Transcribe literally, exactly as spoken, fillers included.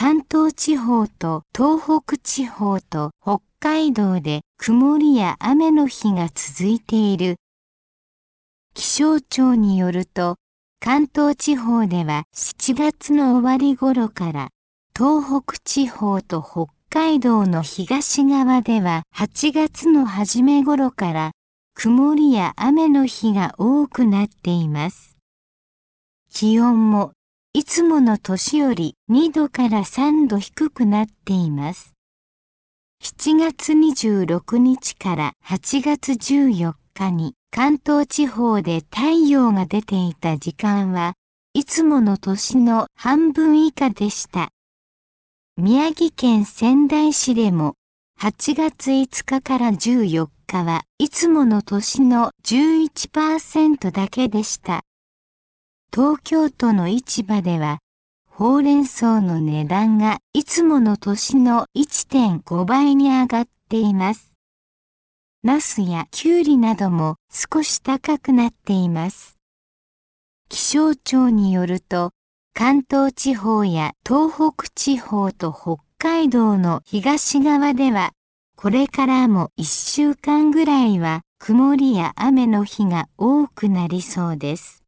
関東地方と東北地方と北海道で曇りや雨の日が続いている。気象庁によると、関東地方ではしちがつの終わり頃から、東北地方と北海道の東側でははちがつの初め頃から曇りや雨の日が多くなっています。気温もいつもの年よりにどからさんど低くなっています。しちがつにじゅうろくにちからはちがつじゅうよっかに関東地方で太陽が出ていた時間はいつもの年の半分以下でした。宮城県仙台市でもはちがついつかからじゅうよっかはいつもの年の じゅういちパーセント だけでした。東京都の市場ではほうれん草の値段がいつもの年の いってんごばいに上がっています。ナスやキュウリなども少し高くなっています。気象庁によると、関東地方や東北地方と北海道の東側では、これからもいっしゅうかんぐらいは曇りや雨の日が多くなりそうです。